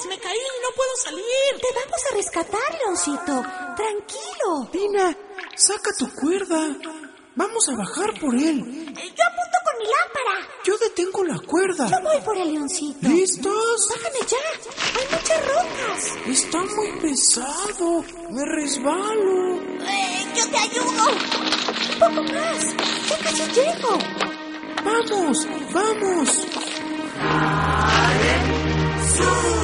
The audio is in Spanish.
ayudes! ¡Me caí! ¡No puedo salir! Te vamos a rescatar, Leoncito. Tranquilo. Tina, saca tu cuerda. Vamos a bajar por él. Yo apunto con mi lámpara. Yo detengo la cuerda. Yo voy por el Leoncito. ¿Listos? Bájame ya. Hay muchas rocas. Está muy pesado. Me resbalo. Yo te ayudo. Un poco más. Ya casi llego. ¡Vamos! ¡Vamos! ¡Sube!